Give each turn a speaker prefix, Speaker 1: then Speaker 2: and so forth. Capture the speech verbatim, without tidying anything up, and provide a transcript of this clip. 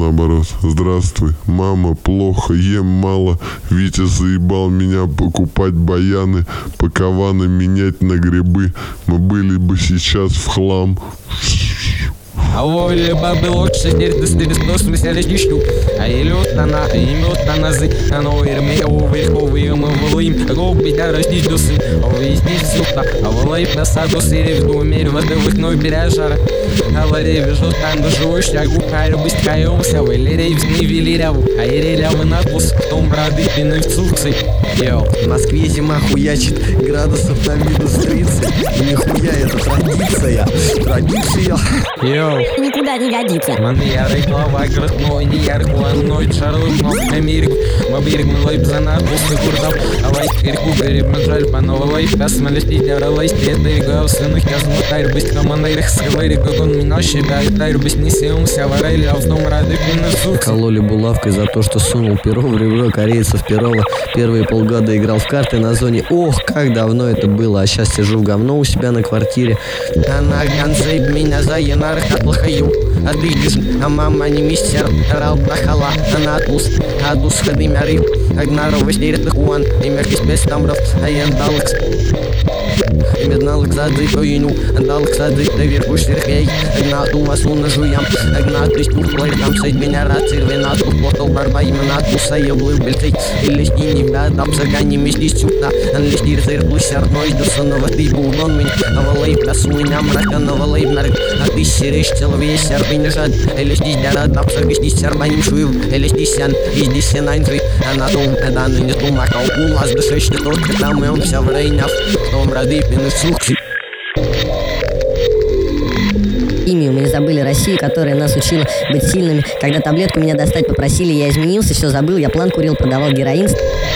Speaker 1: наоборот. Здравствуй, мама, плохо, ем мало. Витя заебал меня покупать баяны, пакованы менять на грибы. Мы были бы сейчас в хлам.
Speaker 2: А воля бабы лучше сердце бессмысленно лишню. А илют она, имет на назы, а но ирме увыховые мы волым, губы да растидусы, а везде сюда, а волай на саду сырев думер, воды выкной бережара. А ларе вижу там доживой шагу, а рыбыскаемся, вылерей взни велиряву, а ирелявы надпус, том рады пины в цуксы. Йоу,
Speaker 3: в Москве зима хуячит, градусов на минус тридцать. Нихуя, это традиция, традиция.
Speaker 2: Йоу,
Speaker 4: никуда не годится.
Speaker 2: Man ярый глава гротной, не яркуанной, шарлык, но Америк, Мабирик, Млайб, Занат, Пусты, Курдав, Алай, Кирку, Гариб, Манжаль, Пановалай, Касмаль, Лидер, Алай, Стеды, Гауссенных, Язму, Тайр, Бысть, Командайрих, Схавайри, Гагон, Миноши, Дай, Тайр, Бысть, Несеумся, Варайли, Авдом, Рады, Пинесук.
Speaker 3: Кололи булавкой за то, что сунул перо в ребро корейцев Перова. Первые полгода играл в карты на зоне. Ох, как давно это было, а сейчас сижу в говно у себя на квартире.
Speaker 5: Она гонзейб меня за янар хатлахаю. А ты а мама не мистер, рал нахала, она отпуст, а дус ходы мярил, агнаров истерит хуан, и меркис без тамров, а я далекс. И медналык зады поину, далек сады, доверху шерхей, агнату масу нажуям, агнату ступлой, там сойд меня рацир, винату, плотал барба, именату саеблы бельцей, или стини в там загани мести сюда, анлистир зыр плусяр, ной дурсонова ты булдон меня, а валай прасуйня мрака, на валай нарык, а ты серешь целовей сербинежад, или здесь дара, там саргистись сербаним шуил, или здесь ян, и здесь сенайнтры, а на том, когда ныне тумака, у нас дышащий тот, там и он вся в рейняв, том рады пины сукси.
Speaker 4: Химию мы не забыли Россию, которая нас учила быть сильными. Когда таблетку меня достать попросили, я изменился, все забыл, я план курил, продавал героин.